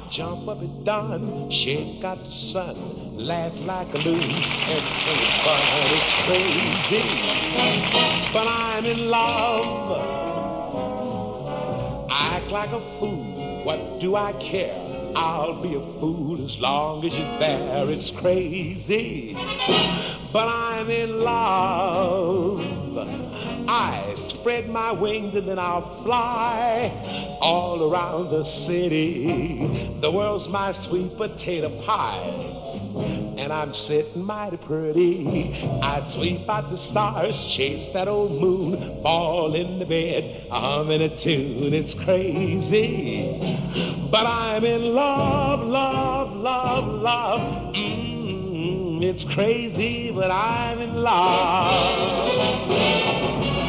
Jump up and down, shake out the sun, laugh like a loon, everything is fun, it's crazy. But I'm in love, I act like a fool, what do I care? I'll be a fool as long as you're there, it's crazy. But I'm in love, I spread my wings and then I'll fly all around the city. The world's my sweet potato pie, and I'm sitting mighty pretty. I sweep out the stars, chase that old moon, fall in the bed, humming a tune. It's crazy, but I'm in love, love, love, love. It's crazy, but I'm in love.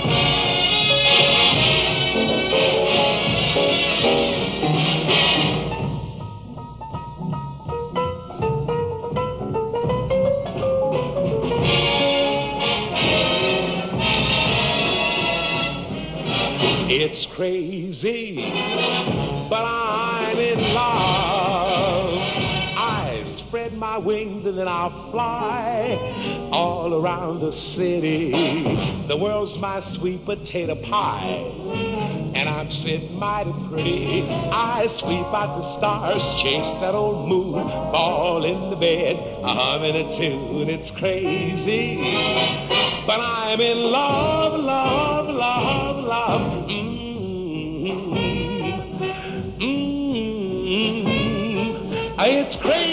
It's crazy, but I'm in love. I spread my wings and then I'll fly all around the city. The world's my sweet potato pie, and I'm sitting mighty pretty. I sweep out the stars, chase that old moon, fall in the bed, humming a tune. It's crazy, but I'm in love, love, love, love. It's crazy.